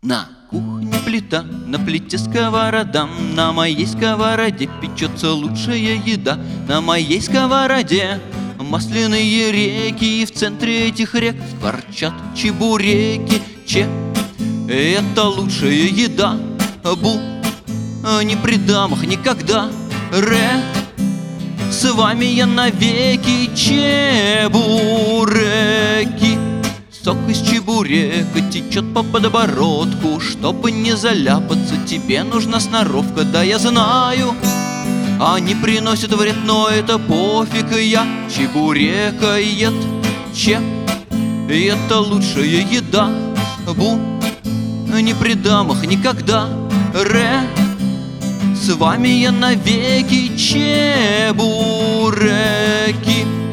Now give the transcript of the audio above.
На кухне плита, на плите сковорода, на моей сковороде печется лучшая еда. На моей сковороде масляные реки, и в центре этих рек скворчат чебуреки. Че — это лучшая еда. Бу — не предам их никогда. Ре — с вами я навеки. Чебуреки. Сок из чебурека течет по подбородку. Чтобы не заляпаться, тебе нужна сноровка. Да, я знаю, они приносят вред, но это пофиг. Я чебурекоед. Че — это лучшая еда. Бу — не предам их никогда. Ре — с вами я навеки. Чебуреки.